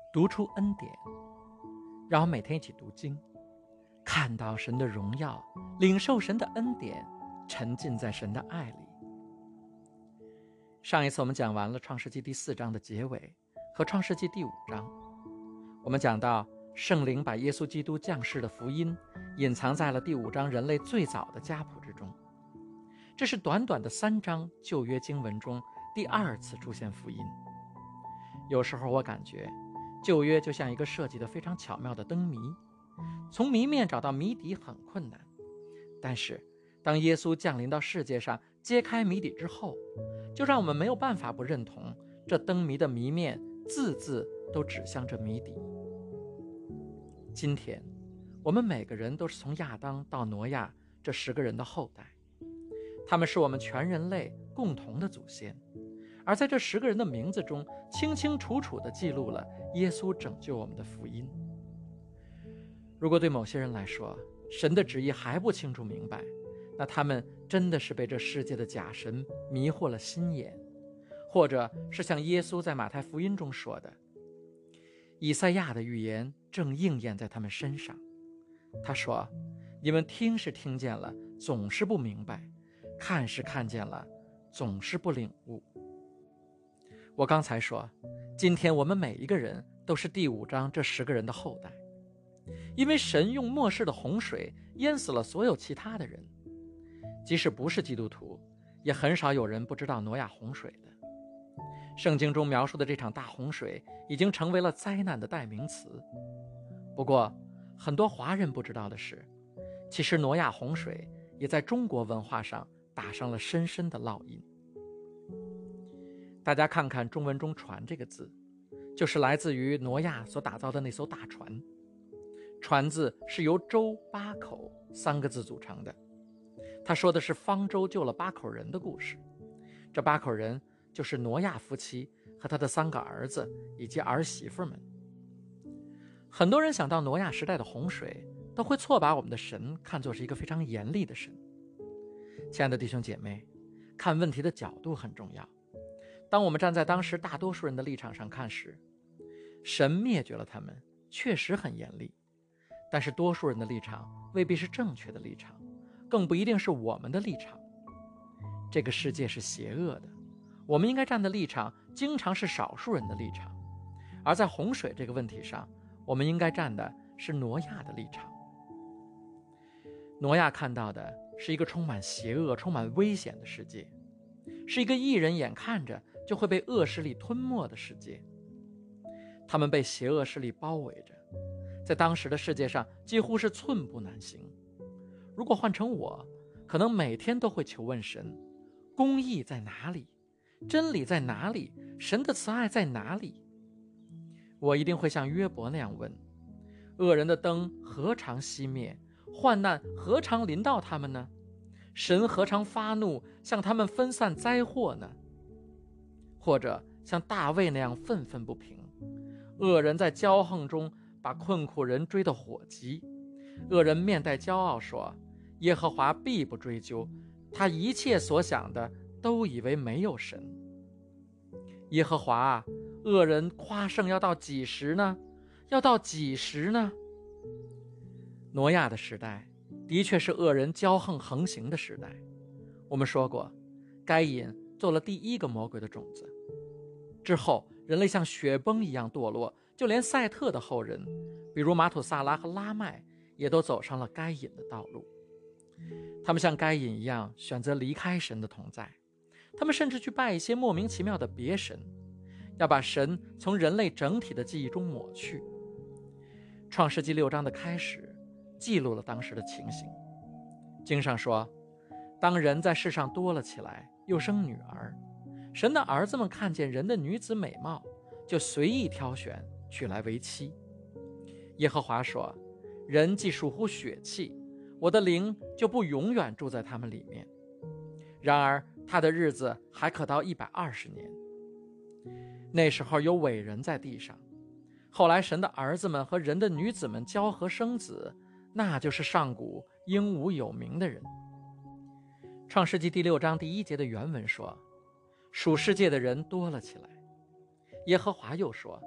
读出恩典。让我们每天一起读经，看到神的荣耀，领受神的恩典，沉浸在神的爱里。上一次我们讲完了创世纪第4章的结尾和创世纪第5章，我们讲到圣灵把耶稣基督降世的福音隐藏在了第5章人类最早的家谱之中。这是短短的3章旧约经文中第2次出现福音。有时候我感觉旧约就像一个设计得非常巧妙的灯谜，从谜面找到谜底很困难，但是当耶稣降临到世界上揭开谜底之后，就让我们没有办法不认同这灯谜的谜面字字都指向这谜底。今天我们每个人都是从亚当到挪亚这10个人的后代，他们是我们全人类共同的祖先，而在这10个人的名字中清清楚楚地记录了耶稣拯救我们的福音。如果对某些人来说神的旨意还不清楚明白，那他们真的是被这世界的假神迷惑了心眼，或者是像耶稣在马太福音中说的，以赛亚的预言正应验在他们身上。他说，你们听是听见了，总是不明白，看是看见了，总是不领悟。我刚才说，今天我们每一个人都是第5章这10个人的后代，因为神用末世的洪水淹死了所有其他的人。即使不是基督徒，也很少有人不知道挪亚洪水的。圣经中描述的这场大洪水已经成为了灾难的代名词。不过很多华人不知道的是，其实挪亚洪水也在中国文化上打上了深深的烙印。大家看看中文中船这个字，就是来自于挪亚所打造的那艘大船。船字是由舟8口3个字组成的，他说的是方舟救了8口人的故事。这8口人就是挪亚夫妻和他的3个儿子以及儿媳妇们。很多人想到挪亚时代的洪水，都会错把我们的神看作是一个非常严厉的神。亲爱的弟兄姐妹，看问题的角度很重要。当我们站在当时大多数人的立场上看时，神灭绝了他们确实很严厉，但是多数人的立场未必是正确的立场，更不一定是我们的立场。这个世界是邪恶的，我们应该站的立场经常是少数人的立场，而在洪水这个问题上，我们应该站的是挪亚的立场。挪亚看到的是一个充满邪恶、充满危险的世界，是一个一人眼看着就会被恶势力吞没的世界。他们被邪恶势力包围着，在当时的世界上几乎是寸步难行。如果换成我，可能每天都会求问神，公义在哪里？真理在哪里？神的慈爱在哪里？我一定会像约伯那样问，恶人的灯何尝熄灭？患难何尝临到他们呢？神何尝发怒，向他们分散灾祸呢？或者像大卫那样愤愤不平，恶人在骄横中把困苦人追得火急，恶人面带骄傲说，耶和华必不追究，他一切所想的都以为没有神。耶和华啊，恶人夸胜要到几时呢？要到几时呢？挪亚的时代的确是恶人骄横横行的时代。我们说过，该隐做了第一个魔鬼的种子，之后人类像雪崩一样堕落，就连赛特的后人，比如马土萨拉和拉麦，也都走上了该隐的道路。他们像该隐一样选择离开神的同在，他们甚至去拜一些莫名其妙的别神，要把神从人类整体的记忆中抹去。创世纪6章的开始记录了当时的情形。经上说，当人在世上多了起来，又生女儿，神的儿子们看见人的女子美貌，就随意挑选，娶来为妻。耶和华说，人既属乎血气，我的灵就不永远住在他们里面。然而他的日子还可到120年。那时候有伟人在地上，后来神的儿子们和人的女子们交合生子，那就是上古英武有名的人。创世纪第6章第1节的原文说，属世界的人多了起来。耶和华又说，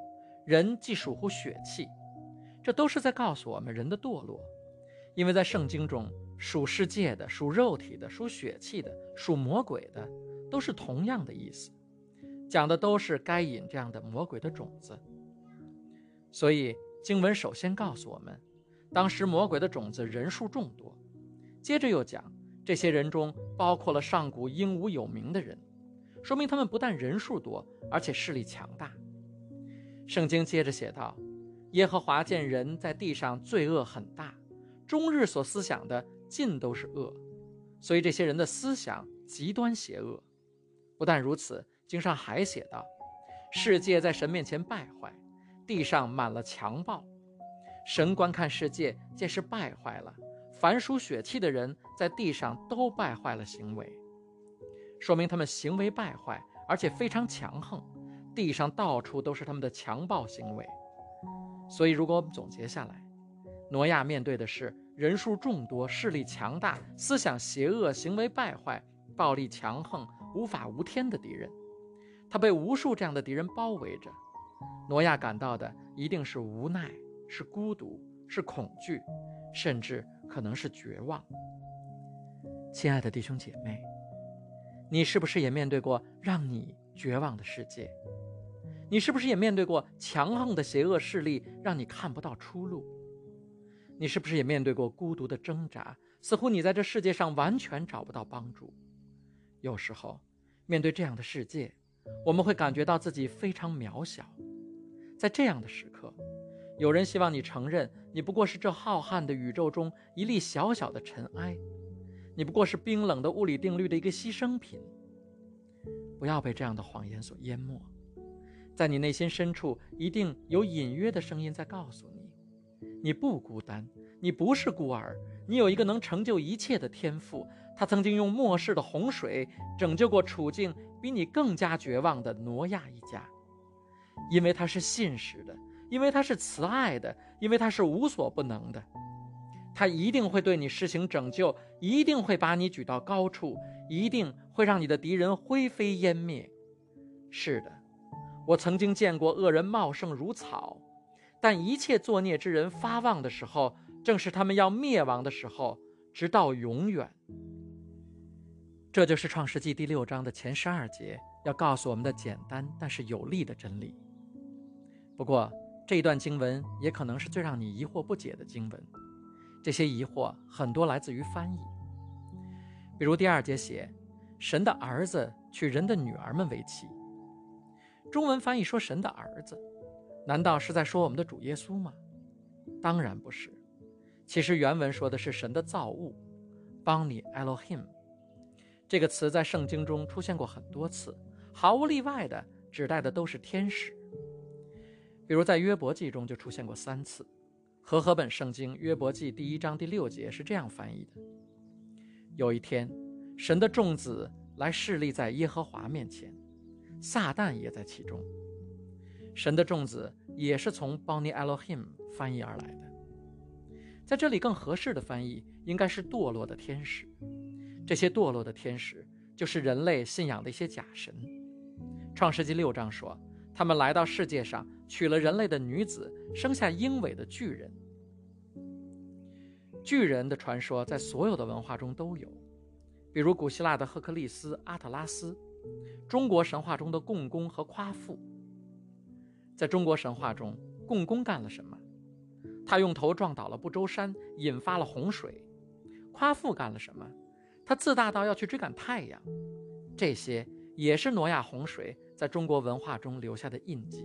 人既属乎血气，这都是在告诉我们人的堕落。因为在圣经中，属世界的、属肉体的、属血气的、属魔鬼的，都是同样的意思，讲的都是该隐这样的魔鬼的种子。所以经文首先告诉我们，当时魔鬼的种子人数众多，接着又讲这些人中包括了上古英武有名的人，说明他们不但人数多，而且势力强大。圣经接着写道，耶和华见人在地上罪恶很大，终日所思想的尽都是恶，所以这些人的思想极端邪恶。不但如此，经上还写道，世界在神面前败坏，地上满了强暴。神观看世界，见是败坏了，凡属血气的人在地上都败坏了行为，说明他们行为败坏，而且非常强横，地上到处都是他们的强暴行为。所以如果我们总结下来，挪亚面对的是人数众多、势力强大、思想邪恶、行为败坏、暴力强横、无法无天的敌人。他被无数这样的敌人包围着，挪亚感到的一定是无奈，是孤独，是恐惧，甚至可能是绝望。亲爱的弟兄姐妹，你是不是也面对过让你绝望的世界？你是不是也面对过强横的邪恶势力，让你看不到出路？你是不是也面对过孤独的挣扎，似乎你在这世界上完全找不到帮助？有时候面对这样的世界，我们会感觉到自己非常渺小。在这样的时刻，有人希望你承认，你不过是这浩瀚的宇宙中一粒小小的尘埃，你不过是冰冷的物理定律的一个牺牲品。不要被这样的谎言所淹没，在你内心深处一定有隐约的声音在告诉你，你不孤单，你不是孤儿，你有一个能成就一切的天父，他曾经用末世的洪水拯救过处境比你更加绝望的挪亚一家。因为他是信实的，因为他是慈爱的，因为他是无所不能的，他一定会对你施行拯救，一定会把你举到高处，一定会让你的敌人灰飞烟灭。是的，我曾经见过恶人茂盛如草，但一切作孽之人发旺的时候，正是他们要灭亡的时候，直到永远。这就是创世纪第6章的前12节要告诉我们的简单但是有力的真理。不过这一段经文也可能是最让你疑惑不解的经文，这些疑惑很多来自于翻译。比如第2节写，神的儿子娶人的女儿们为妻。中文翻译说神的儿子，难道是在说我们的主耶稣吗？当然不是，其实原文说的是神的造物 Bani Elohim。 这个词在圣经中出现过很多次，毫无例外的指代的都是天使。比如在约伯记中就出现过3次，和合本圣经约伯记第1章第6节是这样翻译的：有一天，神的众子来侍立在耶和华面前，撒旦也在其中。神的众子也是从 Bani Elohim 翻译而来的。在这里更合适的翻译应该是堕落的天使。这些堕落的天使就是人类信仰的一些假神。创世纪6章说，他们来到世界上，娶了人类的女子，生下鹰尾的巨人。巨人的传说在所有的文化中都有，比如古希腊的赫克利斯、阿特拉斯，中国神话中的共工和夸父。在中国神话中，共工干了什么？他用头撞倒了不周山，引发了洪水。夸父干了什么？他自大到要去追赶太阳。这些也是挪亚洪水在中国文化中留下的印记。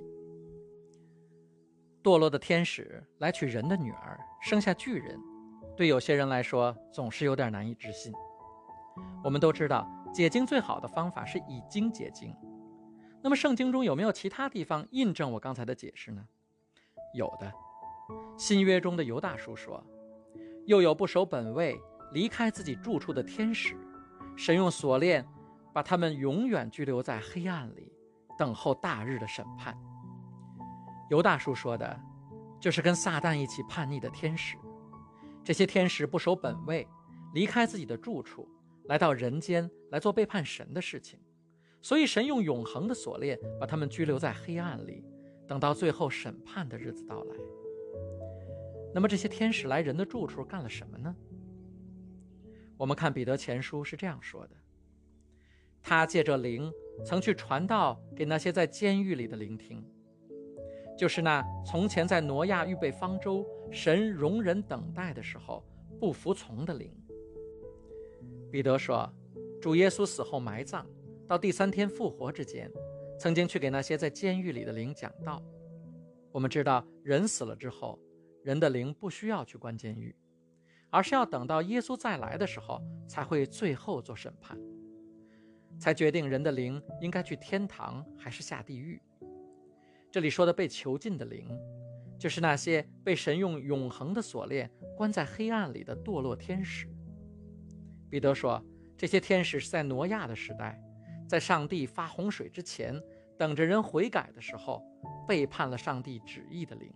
堕落的天使来娶人的女儿，生下巨人，对有些人来说总是有点难以置信。我们都知道解经最好的方法是以经解经，那么圣经中有没有其他地方印证我刚才的解释呢？有的。新约中的犹大书说，又有不守本位离开自己住处的天使，神用锁链把他们永远拘留在黑暗里，等候大日的审判。犹大书说的就是跟撒旦一起叛逆的天使。这些天使不守本位，离开自己的住处，来到人间来做背叛神的事情，所以神用永恒的锁链把他们拘留在黑暗里， 等到最后审判的日子到来。那么这些天使来人的住处干了什么呢？我们看彼得前书是这样说的：他借着灵曾去传道给那些在监狱里的灵听，就是那从前在挪亚预备方舟，神容人等待的时候不服从的灵。彼得说，主耶稣死后埋葬，到第3天复活之间，曾经去给那些在监狱里的灵讲道。我们知道人死了之后，人的灵不需要去关监狱，而是要等到耶稣再来的时候才会最后做审判，才决定人的灵应该去天堂还是下地狱。这里说的被囚禁的灵，就是那些被神用永恒的锁链关在黑暗里的堕落天使。彼得说，这些天使是在挪亚的时代，在上帝发洪水之前，等着人悔改的时候，背叛了上帝旨意的灵。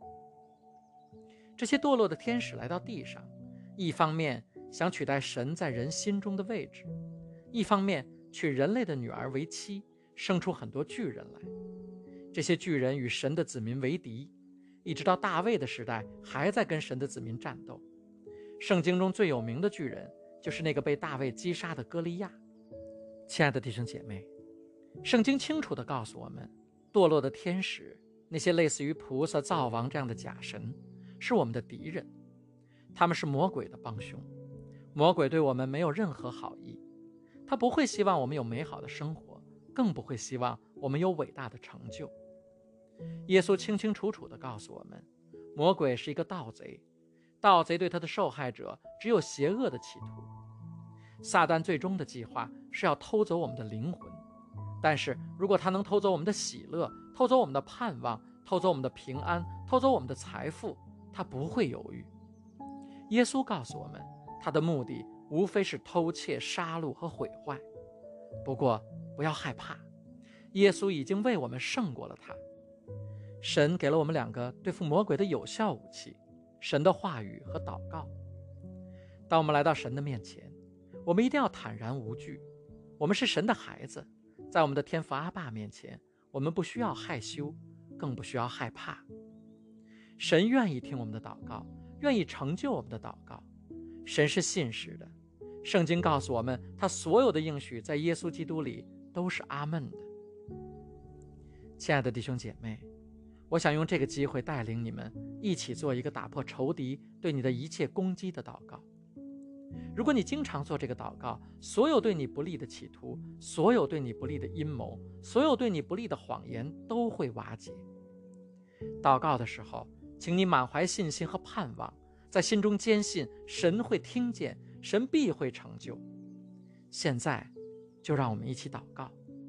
这些堕落的天使来到地上，一方面想取代神在人心中的位置，一方面娶人类的女儿为妻，生出很多巨人来。这些巨人与神的子民为敌，一直到大卫的时代还在跟神的子民战斗。圣经中最有名的巨人就是那个被大卫击杀的歌利亚。亲爱的弟兄姐妹，圣经清楚地告诉我们，堕落的天使，那些类似于菩萨、灶王这样的假神，是我们的敌人，他们是魔鬼的帮凶。魔鬼对我们没有任何好意，他不会希望我们有美好的生活，更不会希望我们有伟大的成就。耶稣清清楚楚地告诉我们，魔鬼是一个盗贼，盗贼对他的受害者只有邪恶的企图。撒旦最终的计划是要偷走我们的灵魂，但是如果他能偷走我们的喜乐，偷走我们的盼望，偷走我们的平安，偷走我们的财富，他不会犹豫。耶稣告诉我们，他的目的无非是偷窃、杀戮和毁坏。不过不要害怕，耶稣已经为我们胜过了他。神给了我们2个对付魔鬼的有效武器，神的话语和祷告。当我们来到神的面前，我们一定要坦然无惧。我们是神的孩子，在我们的天父阿爸面前，我们不需要害羞，更不需要害怕。神愿意听我们的祷告，愿意成就我们的祷告。神是信实的，圣经告诉我们，他所有的应许在耶稣基督里都是阿们的。亲爱的弟兄姐妹，我想用这个机会带领你们一起做一个打破仇敌对你的一切攻击的祷告。如果你经常做这个祷告，所有对你不利的企图，所有对你不利的阴谋，所有对你不利的谎言都会瓦解。祷告的时候，请你满怀信心和盼望，在心中坚信神会听见，神必会成就。现在就让我们一起祷告。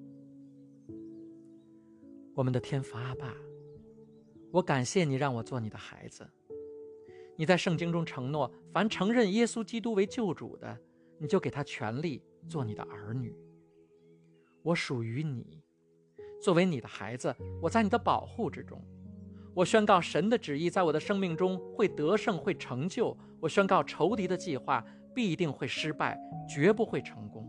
我们的天父阿爸，我感谢你让我做你的孩子。你在圣经中承诺，凡承认耶稣基督为救主的，你就给他权利做你的儿女。我属于你，作为你的孩子，我在你的保护之中。我宣告神的旨意在我的生命中会得胜，会成就。我宣告仇敌的计划必定会失败，绝不会成功。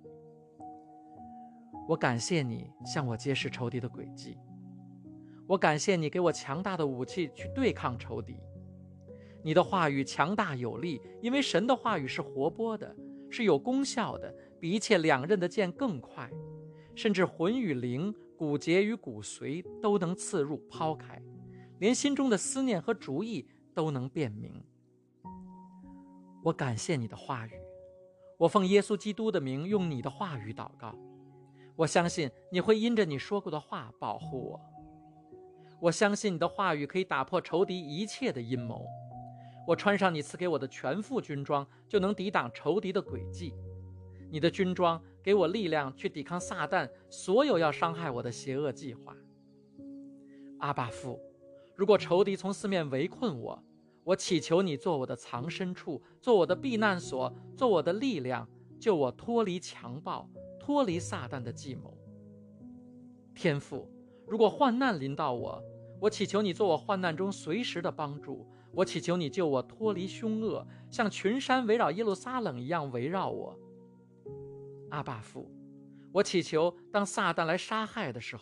我感谢你向我揭示仇敌的诡计，我感谢你给我强大的武器去对抗仇敌。你的话语强大有力，因为神的话语是活泼的，是有功效的，比一切两刃的剑更快，甚至魂与灵、骨节与骨髓都能刺入抛开，连心中的思念和主意都能辨明。我感谢你的话语，我奉耶稣基督的名用你的话语祷告。我相信你会因着你说过的话保护我。我相信你的话语可以打破仇敌一切的阴谋。我穿上你赐给我的全副军装，就能抵挡仇敌的诡计。你的军装给我力量去抵抗撒旦所有要伤害我的邪恶计划。阿爸父，如果仇敌从四面围困我，我祈求你做我的藏身处，做我的避难所，做我的力量，救我脱离强暴，脱离撒旦的计谋。天父，如果患难临到我，我祈求你做我患难中随时的帮助。我祈求你救我脱离凶恶，像群山围绕耶路撒冷一样围绕我。阿爸父，我祈求当撒旦来杀害的时候，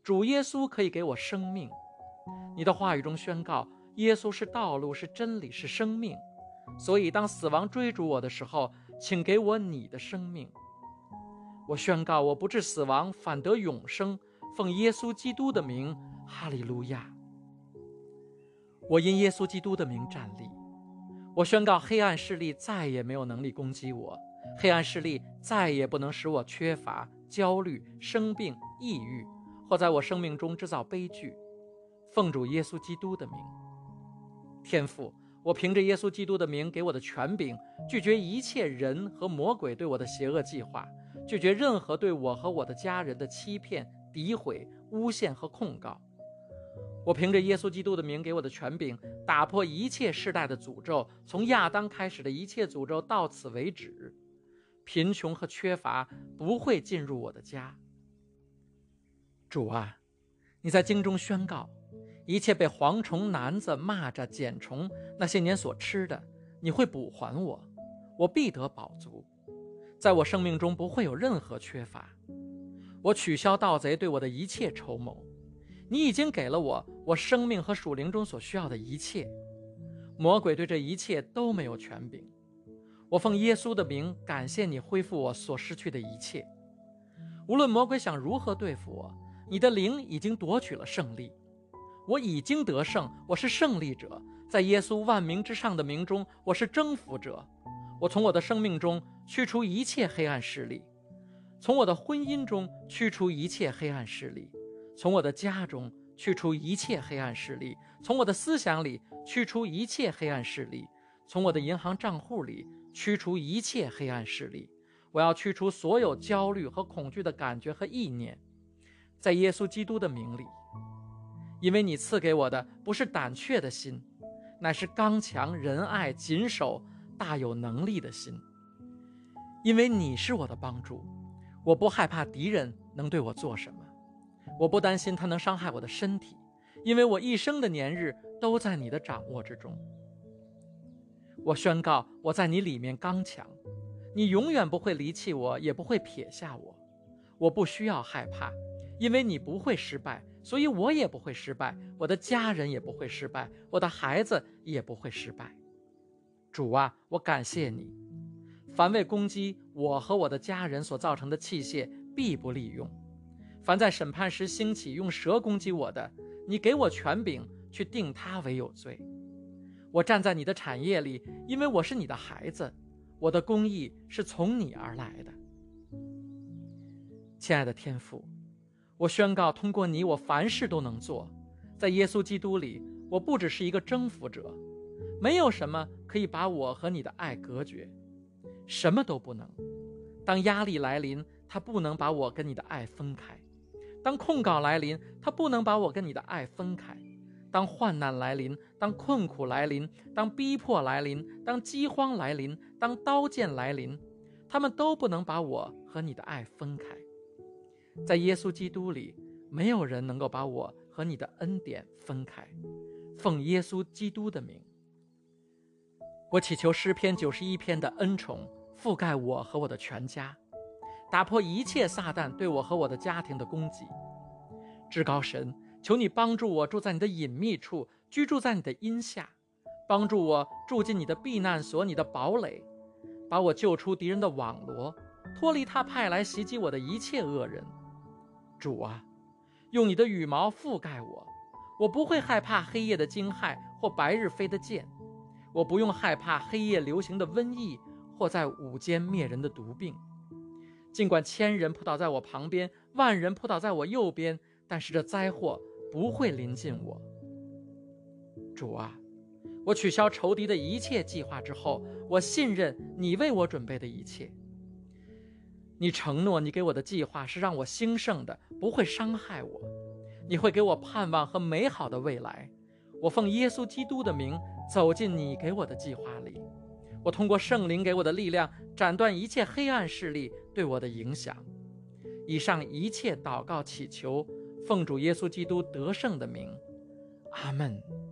主耶稣可以给我生命。你的话语中宣告，耶稣是道路，是真理，是生命。所以当死亡追逐我的时候，请给我你的生命。我宣告，我不致死亡，反得永生。奉耶稣基督的名，哈利路亚。我因耶稣基督的名站立。我宣告，黑暗势力再也没有能力攻击我，黑暗势力再也不能使我缺乏、焦虑、生病、抑郁，或在我生命中制造悲剧。奉主耶稣基督的名。天父，我凭着耶稣基督的名给我的权柄，拒绝一切人和魔鬼对我的邪恶计划，拒绝任何对我和我的家人的欺骗、诋毁、诬陷和控告。我凭着耶稣基督的名给我的权柄，打破一切世代的诅咒，从亚当开始的一切诅咒到此为止。贫穷和缺乏不会进入我的家。主啊，你在经中宣告，一切被蝗虫、蝻子、蚂蚱、茧虫那些年所吃的，你会补还我，我必得饱足。在我生命中不会有任何缺乏。我取消盗贼对我的一切筹谋。你已经给了我生命和属灵中所需要的一切。魔鬼对这一切都没有权柄。我奉耶稣的名感谢你恢复我所失去的一切。无论魔鬼想如何对付我，你的灵已经夺取了胜利。我已经得胜，我是胜利者。在耶稣万名之上的名中，我是征服者。我从我的生命中驱除一切黑暗势力，从我的婚姻中驱除一切黑暗势力，从我的家中驱除一切黑暗势力，从我的思想里驱除一切黑暗势力，从我的银行账户里驱除一切黑暗势力。我要驱除所有焦虑和恐惧的感觉和意念，在耶稣基督的名里。因为你赐给我的不是胆怯的心，乃是刚强、仁爱、谨守、大有能力的心。因为你是我的帮助，我不害怕敌人能对我做什么，我不担心他能伤害我的身体，因为我一生的年日都在你的掌握之中。我宣告，我在你里面刚强，你永远不会离弃我，也不会撇下我。我不需要害怕，因为你不会失败，所以我也不会失败，我的家人也不会失败，我的孩子也不会失败。主啊，我感谢你。凡为攻击我和我的家人所造成的器械，必不利用。凡在审判时兴起用蛇攻击我的，你给我权柄去定他为有罪。我站在你的产业里，因为我是你的孩子，我的公义是从你而来的。亲爱的天父，我宣告，通过你，我凡事都能做。在耶稣基督里，我不只是一个征服者，没有什么可以把我和你的爱隔绝，什么都不能。当压力来临，它不能把我跟你的爱分开；当控告来临，它不能把我跟你的爱分开；当患难来临，当困苦来临，当逼迫来临，当饥荒来临，当刀剑来临，他们都不能把我和你的爱分开。在耶稣基督里，没有人能够把我和你的恩典分开。奉耶稣基督的名，我祈求诗篇91篇的恩宠覆盖我和我的全家，打破一切撒旦对我和我的家庭的攻击。至高神，求你帮助我住在你的隐秘处，居住在你的荫下，帮助我住进你的避难所，你的堡垒，把我救出敌人的网罗，脱离他派来袭击我的一切恶人。主啊，用你的羽毛覆盖我，我不会害怕黑夜的惊骇或白日飞的箭，我不用害怕黑夜流行的瘟疫或在午间灭人的毒病。尽管1000人扑倒在我旁边，10000人扑倒在我右边，但是这灾祸不会临近我。主啊，我取消仇敌的一切计划之后，我信任你为我准备的一切。你承诺你给我的计划是让我兴盛的，不会伤害我。你会给我盼望和美好的未来。我奉耶稣基督的名走进你给我的计划里。我通过圣灵给我的力量，斩断一切黑暗势力对我的影响。以上一切祷告祈求，奉主耶稣基督得胜的名，阿们。